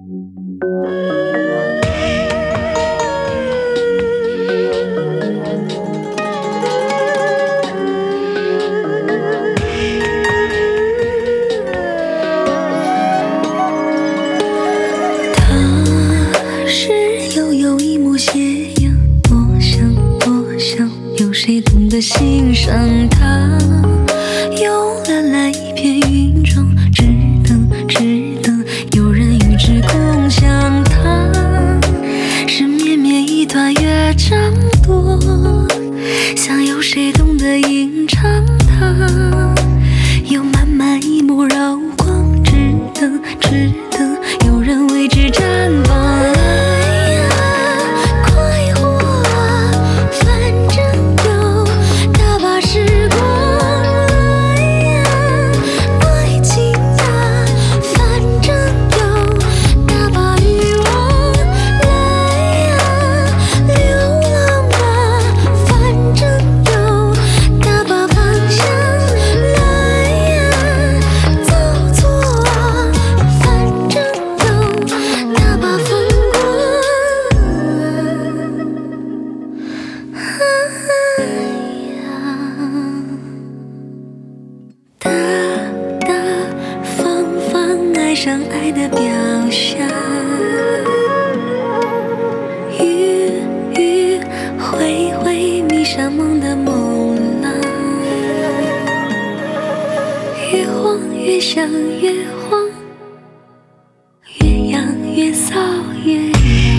有谁懂得欣赏它？有蓝蓝一片云中，只等有人与之共享它。是绵绵一段乐章多，想有谁懂得吟唱它？有漫漫一抹绕光，只等有人为之绽放。爱上爱的表象，雨会迷上梦的梦浪，越晃越想越慌，越痒越骚越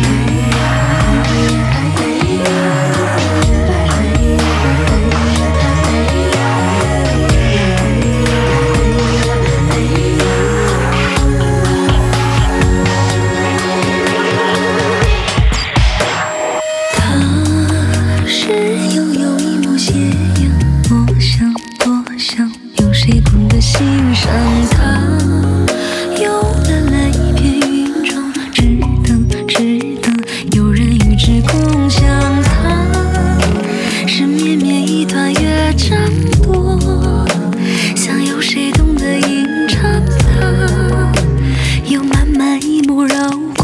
有谁懂得欣赏它？有蓝蓝一片云中，只等有人与之共享它。是绵绵一段乐章多，想有谁懂得吟唱它？有漫漫一抹绕